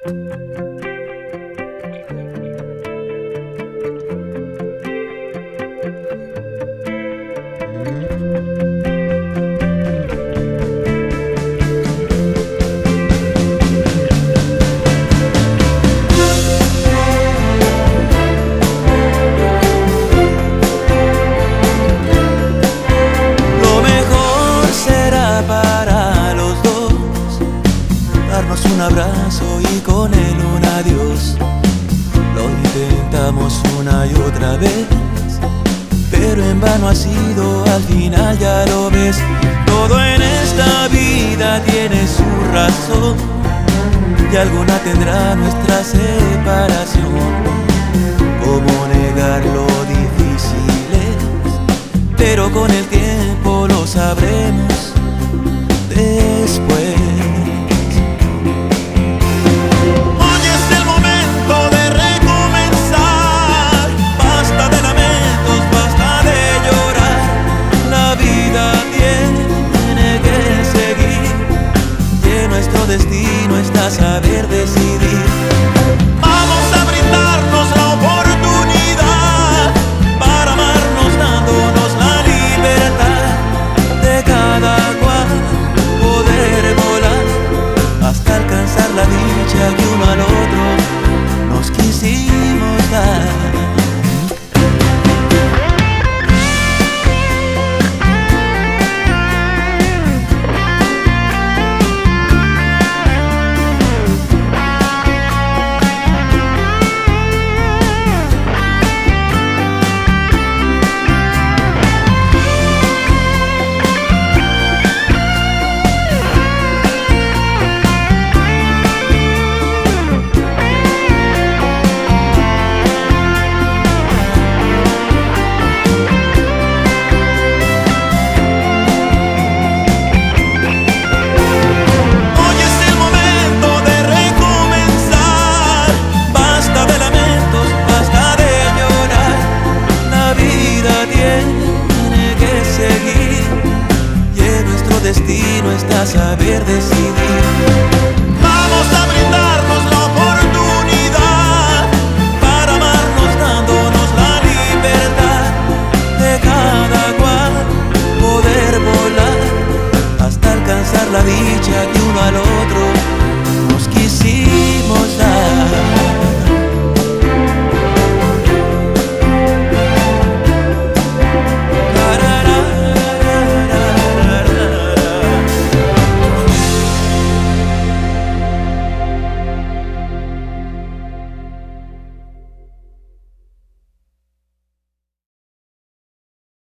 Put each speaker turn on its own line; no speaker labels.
Lo mejor será para los dos darnos un abrazo y con él un adiós. Lo intentamos una y otra vez, pero en vano ha sido, al final ya lo ves. Todo en esta vida tiene su razón y alguna tendrá nuestra separación. ¿Cómo negar lo difícil es? Pero con el tiempo lo sabremos después. Nuestro destino está saber decidir. Vamos a brindarnos la oportunidad para amarnos, dándonos la libertad de cada cual poder volar hasta alcanzar la dicha que uno al otro nos quisimos dar. Destino está saber decidir. Vamos a brindarnos la oportunidad para amarnos, dándonos la libertad de cada cual poder volar hasta alcanzar la dicha que uno al otro nos quisimos dar.